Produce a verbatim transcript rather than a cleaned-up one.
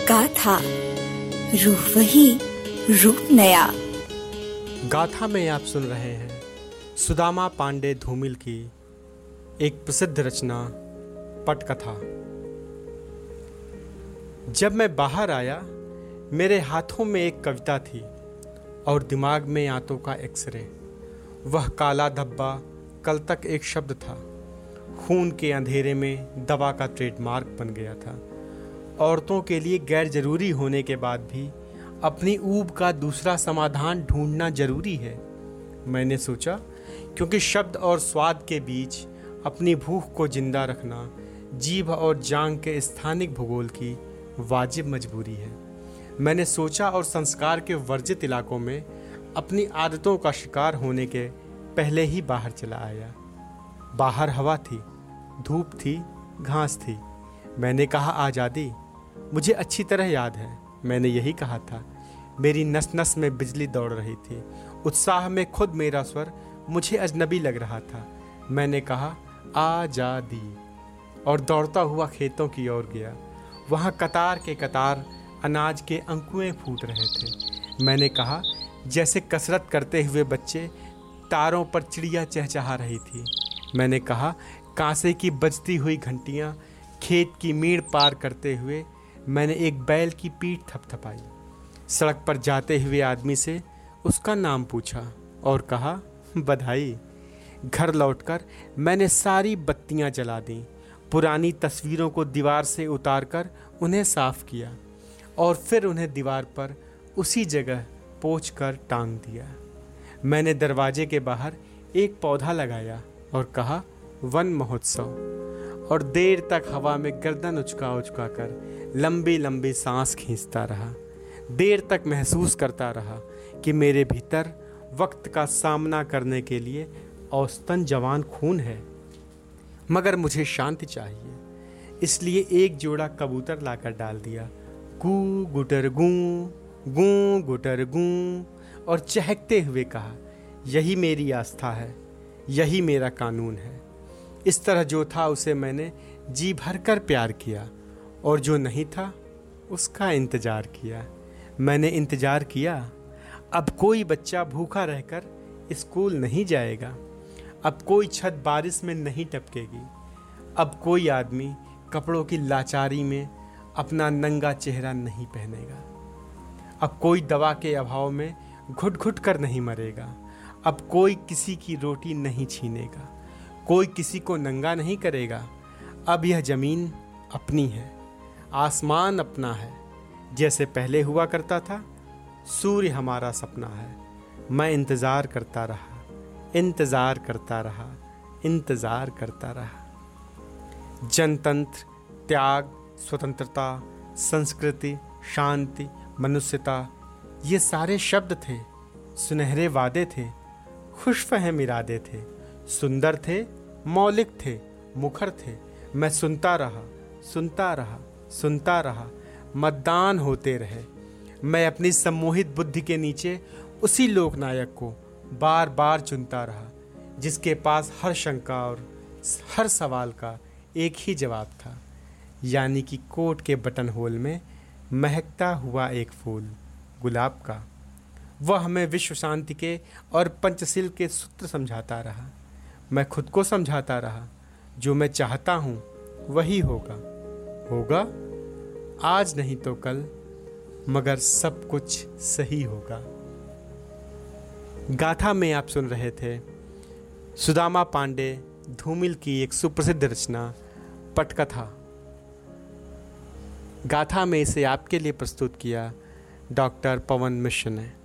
गाथा रूह वही रूप नया। गाथा में आप सुन रहे हैं सुदामा पांडे धूमिल की एक प्रसिद्ध रचना पटकथा। जब मैं बाहर आया मेरे हाथों में एक कविता थी और दिमाग में आंतों का एक्सरे। वह काला धब्बा कल तक एक शब्द था, खून के अंधेरे में दवा का ट्रेडमार्क बन गया था। औरतों के लिए गैर जरूरी होने के बाद भी अपनी ऊब का दूसरा समाधान ढूंढना जरूरी है। मैंने सोचा क्योंकि शब्द और स्वाद के बीच अपनी भूख को जिंदा रखना जीभ और जांग के स्थानिक भूगोल की वाजिब मजबूरी है। मैंने सोचा और संस्कार के वर्जित इलाकों में अपनी आदतों का शिकार होने के पहले ही बाहर चला आया। बाहर हवा थी, धूप थी, घास थी। मैंने कहा आज़ादी। मुझे अच्छी तरह याद है मैंने यही कहा था। मेरी नस नस में बिजली दौड़ रही थी। उत्साह में खुद मेरा स्वर मुझे अजनबी लग रहा था। मैंने कहा आज़ादी और दौड़ता हुआ खेतों की ओर गया। वहाँ कतार के कतार अनाज के अंकुएं फूट रहे थे। मैंने कहा जैसे कसरत करते हुए बच्चे तारों पर चिड़िया चहचहा रही थी। मैंने कहा कांसे की बजती हुई घंटियां खेत की मीड़ पार करते हुए मैंने एक बैल की पीठ थपथपाई। सड़क पर जाते हुए आदमी से उसका नाम पूछा और कहा बधाई। घर लौटकर मैंने सारी बत्तियां जला दी, पुरानी तस्वीरों को दीवार से उतारकर उन्हें साफ किया और फिर उन्हें दीवार पर उसी जगह पोंछकर टांग दिया। मैंने दरवाजे के बाहर एक पौधा लगाया और कहा वन महोत्सव, और देर तक हवा में गर्दन उचका उचका कर लंबी लंबी सांस खींचता रहा। देर तक महसूस करता रहा कि मेरे भीतर वक्त का सामना करने के लिए औसतन जवान खून है, मगर मुझे शांति चाहिए। इसलिए एक जोड़ा कबूतर लाकर डाल दिया। गू गुटर गू, गू गुटर गू, और चहकते हुए कहा यही मेरी आस्था है, यही मेरा कानून है। इस तरह जो था उसे मैंने जी भर कर प्यार किया और जो नहीं था उसका इंतज़ार किया। मैंने इंतज़ार किया। अब कोई बच्चा भूखा रहकर स्कूल नहीं जाएगा। अब कोई छत बारिश में नहीं टपकेगी। अब कोई आदमी कपड़ों की लाचारी में अपना नंगा चेहरा नहीं पहनेगा। अब कोई दवा के अभाव में घुट घुट कर नहीं मरेगा। अब कोई किसी की रोटी नहीं छीनेगा। कोई किसी को नंगा नहीं करेगा। अब यह ज़मीन अपनी है, आसमान अपना है, जैसे पहले हुआ करता था। सूर्य हमारा सपना है। मैं इंतज़ार करता रहा, इंतज़ार करता रहा, इंतज़ार करता रहा। जनतंत्र, त्याग, स्वतंत्रता, संस्कृति, शांति, मनुष्यता, ये सारे शब्द थे, सुनहरे वादे थे, खुशफहम इरादे थे, सुंदर थे, मौलिक थे, मुखर थे। मैं सुनता रहा, सुनता रहा, सुनता रहा। मतदान होते रहे। मैं अपनी सम्मोहित बुद्धि के नीचे उसी लोकनायक को बार बार चुनता रहा जिसके पास हर शंका और हर सवाल का एक ही जवाब था, यानी कि कोट के बटन होल में महकता हुआ एक फूल, गुलाब का। वह हमें विश्व शांति के और पंचशील के सूत्र समझाता रहा। मैं खुद को समझाता रहा, जो मैं चाहता हूँ वही होगा। होगा आज नहीं तो कल, मगर सब कुछ सही होगा। गाथा में आप सुन रहे थे सुदामा पांडे धूमिल की एक सुप्रसिद्ध रचना पटकथा। गाथा में इसे आपके लिए प्रस्तुत किया डॉक्टर पवन मिश्र ने।